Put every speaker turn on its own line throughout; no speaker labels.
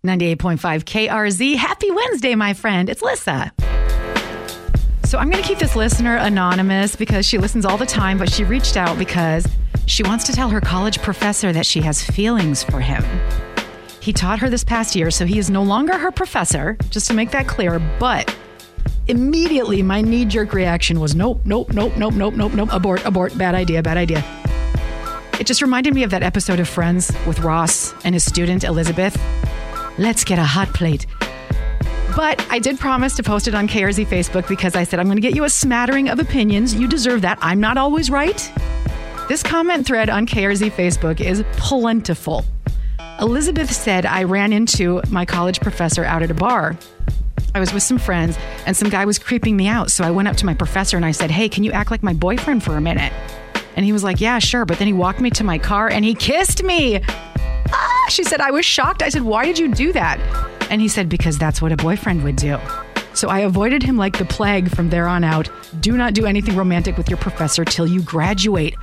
98.5 KRZ. Happy Wednesday, my friend. It's Lissa. So I'm going to keep this listener anonymous because she listens all the time, but she reached out because she wants to tell her college professor that she has feelings for him. He taught her this past year, so he is no longer her professor, just to make that clear. But immediately my knee-jerk reaction was nope, abort, bad idea. It just reminded me of that episode of Friends with Ross and his student Elizabeth. Let's get a hot plate. But I did promise to post it on KRZ Facebook because I said I'm going to get you a smattering of opinions. You deserve that. I'm not always right. This comment thread on KRZ Facebook is plentiful. Elizabeth said, I ran into my college professor out at a bar. I was with some friends and some guy was creeping me out. So I went up to my professor and I said, hey, can you act like my boyfriend for a minute? And he was like, yeah, sure. But then he walked me to my car and he kissed me. She said, I was shocked. I said, why did you do that? And he said, because that's what a boyfriend would do. So I avoided him like the plague from there on out. Do not do anything romantic with your professor till you graduate.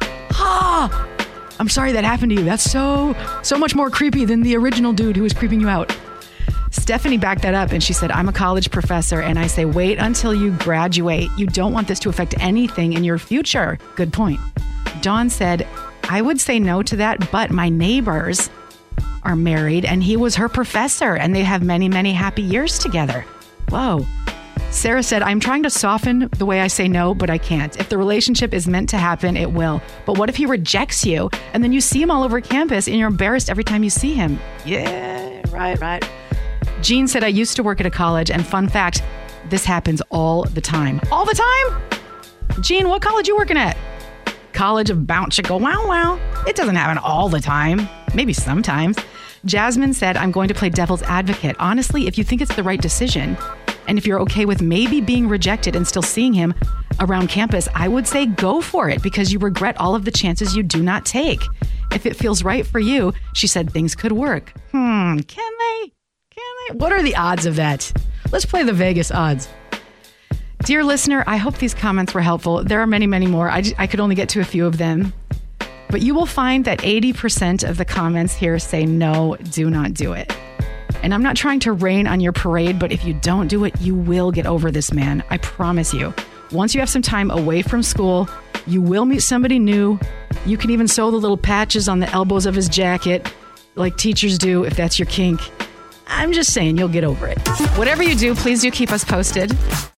I'm sorry that happened to you. That's so much more creepy than the original dude who was creeping you out. Stephanie backed that up and she said, I'm a college professor and I say, wait until you graduate. You don't want this to affect anything in your future. Good point. Dawn said, I would say no to that, but my neighbors are married and he was her professor and they have many, many happy years together. Whoa. Sarah said, I'm trying to soften the way I say no, but I can't. If the relationship is meant to happen, it will. But what if he rejects you and then you see him all over campus and you're embarrassed every time you see him? Yeah, right. Jean said, I used to work at a college and fun fact, this happens all the time. All the time? Jean, what college you working at? College of Bounce Chicka Wow. It doesn't happen all the time. Maybe sometimes. Jasmine said, I'm going to play devil's advocate. Honestly, if you think it's the right decision, and if you're okay with maybe being rejected and still seeing him around campus, I would say go for it because you regret all of the chances you do not take. If it feels right for you, she said things could work. Can they? What are the odds of that? Let's play the Vegas odds. Dear listener, I hope these comments were helpful. There are many, many more. I could only get to a few of them. But you will find that 80% of the comments here say no, do not do it. And I'm not trying to rain on your parade, but if you don't do it, you will get over this man. I promise you. Once you have some time away from school, you will meet somebody new. You can even sew the little patches on the elbows of his jacket like teachers do if that's your kink. I'm just saying you'll get over it. Whatever you do, please do keep us posted.